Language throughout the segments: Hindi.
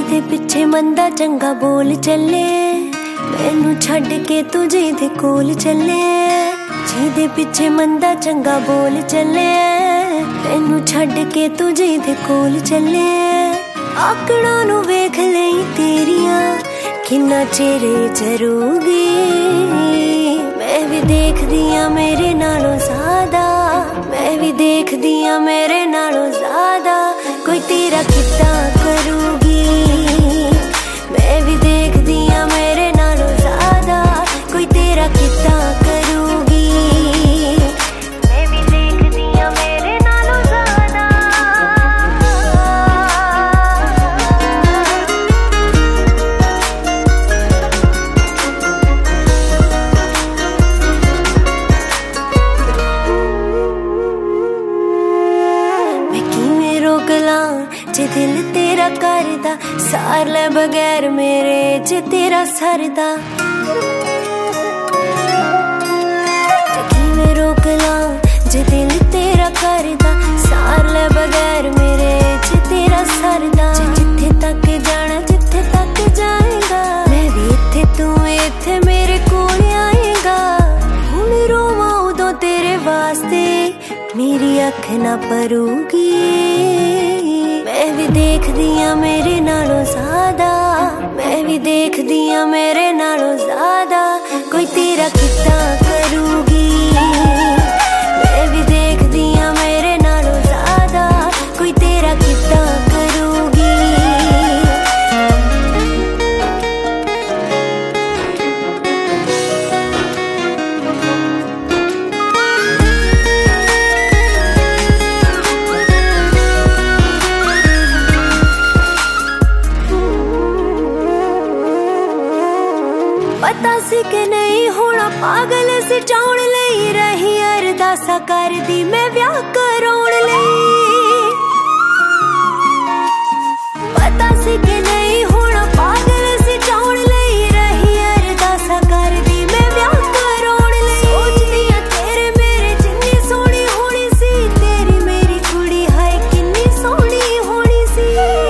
ਜਿਹਦੇ ਪਿੱਛੇ ਮੰਦਾ ਚੰਗਾ ਬੋਲ ਚੱਲੇ, ਮੈਨੂੰ ਛੱਡ ਕੇ ਤੂੰ ਜਿਹਦੇ ਕੋਲ ਚੱਲੇ। ਜਿਹਦੇ ਪਿੱਛੇ ਮੰਦਾ ਚੰਗਾ ਬੋਲ ਚੱਲੇ, ਮੈਨੂੰ ਛੱਡ ਕੇ ਤੂੰ ਜਿਹਦੇ ਕੋਲ ਚੱਲੇ। ਆਕੜਾਂ ਨੂੰ ਵੇਖ ਲਈ ਤੇਰੀਆਂ ਕਿੰਨਾ ਚਿਰ ਜਰੂਗੀ। ਮੈਂ ਵੀ ਦੇਖਦੀ ਆ ਮੇਰੇ ਨਾਲੋਂ ਜ਼ਿਆਦਾ, ਮੈਂ ਵੀ ਦੇਖਦੀ ਆ ਮੇਰੇ ਨਾਲੋਂ ਜ਼ਿਆਦਾ ਕੋਈ ਤੇਰਾ ਕਿੱਦਾਂ ਕਰੂਗੀ। ਮੈਂ ਵੀ ਦੇਖਦੀ ਆ ਮੇਰੇ ਨਾਲੋਂ ਜ਼ਿਆਦਾ ਕੋਈ ਤੇਰਾ ਕਿੱਦਾਂ ਕਰੂਗੀ। ਮੈਂ ਵੀ ਦੇਖਦੀ ਆ ਮੇਰੇ ਨਾਲੋਂ ਜ਼ਿਆਦਾ। ਮੈਂ ਕਿਵੇਂ ਰੋਕ ਲਾਂ जे दिल तेरा करदा, सार ले बगैर मेरे जे तेरा सरदा। किवें रोक लां जे दिल तेरा करदा, सार ले बगैर मेरे जे तेरा सरदा। जिथे तक जाना जिथे तक जाएगा, मैं भी इत्थे तू इत्थे मेरे कोल आएगा। हुण रोवां उदों तेरे वास्ते मेरी अख ना भरूगी। मैं भी देखदी आ मेरे नालों ज्यादा, मैं भी देखदी आ मेरे नालों ज्यादा कोई तेरा कितना करूगी। मैं भी देखदी आ मेरे नालों ज्यादा कोई तेरा कितना करूगी। पता सी कि नहीं होना पागल सजाउण लई, रही अरदासा करदी मैं ब्याह कराउण लई। पता सी कि नहीं होना पागल सजाउण लई, रही अरदासा करदी मैं ब्याह कराउण लई। सोचदी आ तेरे मेरे जिन्नी सोहनी होनी सी, तेरी मेरी कुड़ी हाय किन्नी सोहनी होनी सी।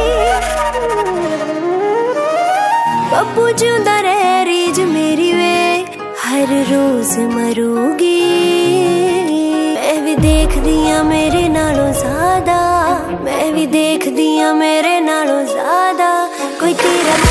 बब्बू जिंदा रहे रीज मेरी वे हर रोज मरूगी। मैं भी देखदी आ मेरे नालों ज्यादा, मैं भी देखदी आ मेरे नालों ज्यादा कोई तेरा